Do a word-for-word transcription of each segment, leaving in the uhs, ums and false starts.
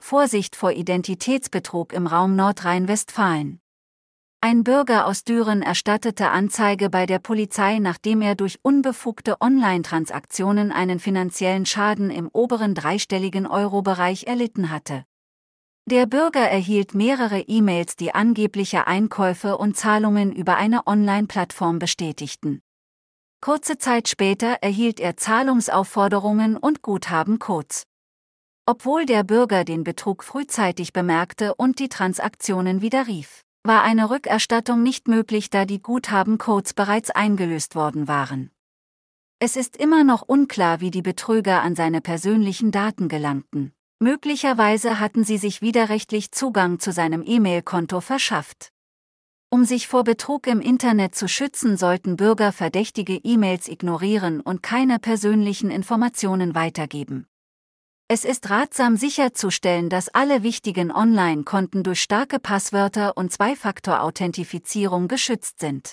Vorsicht vor Identitätsbetrug im Raum Nordrhein-Westfalen. Ein Bürger aus Düren erstattete Anzeige bei der Polizei, nachdem er durch unbefugte Online-Transaktionen einen finanziellen Schaden im oberen dreistelligen Euro-Bereich erlitten hatte. Der Bürger erhielt mehrere E-Mails, die angebliche Einkäufe und Zahlungen über eine Online-Plattform bestätigten. Kurze Zeit später erhielt er Zahlungsaufforderungen und Guthabencodes. Obwohl der Bürger den Betrug frühzeitig bemerkte und die Transaktionen widerrief, war eine Rückerstattung nicht möglich, da die Guthabencodes bereits eingelöst worden waren. Es ist immer noch unklar, wie die Betrüger an seine persönlichen Daten gelangten. Möglicherweise hatten sie sich widerrechtlich Zugang zu seinem E-Mail-Konto verschafft. Um sich vor Betrug im Internet zu schützen, sollten Bürger verdächtige E-Mails ignorieren und keine persönlichen Informationen weitergeben. Es ist ratsam sicherzustellen, dass alle wichtigen Online-Konten durch starke Passwörter und Zwei-Faktor-Authentifizierung geschützt sind.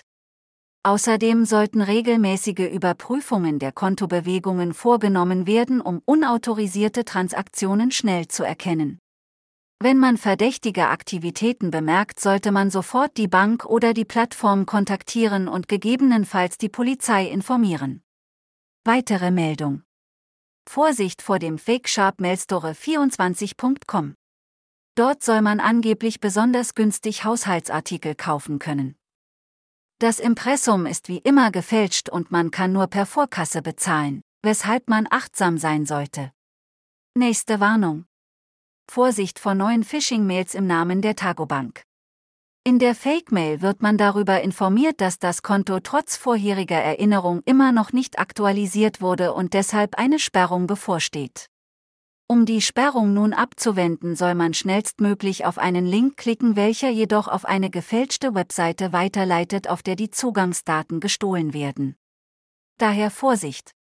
Außerdem sollten regelmäßige Überprüfungen der Kontobewegungen vorgenommen werden, um unautorisierte Transaktionen schnell zu erkennen. Wenn man verdächtige Aktivitäten bemerkt, sollte man sofort die Bank oder die Plattform kontaktieren und gegebenenfalls die Polizei informieren. Weitere Meldung. Vorsicht vor dem Fake-Shop Mailstore vierundzwanzig Punkt com. Dort soll man angeblich besonders günstig Haushaltsartikel kaufen können. Das Impressum ist wie immer gefälscht und man kann nur per Vorkasse bezahlen, weshalb man achtsam sein sollte. Nächste Warnung. Vorsicht vor neuen Phishing-Mails im Namen der Targobank. In der Fake-Mail wird man darüber informiert, dass das Konto trotz vorheriger Erinnerung immer noch nicht aktualisiert wurde und deshalb eine Sperrung bevorsteht. Um die Sperrung nun abzuwenden, soll man schnellstmöglich auf einen Link klicken, welcher jedoch auf eine gefälschte Webseite weiterleitet, auf der die Zugangsdaten gestohlen werden. Daher Vorsicht!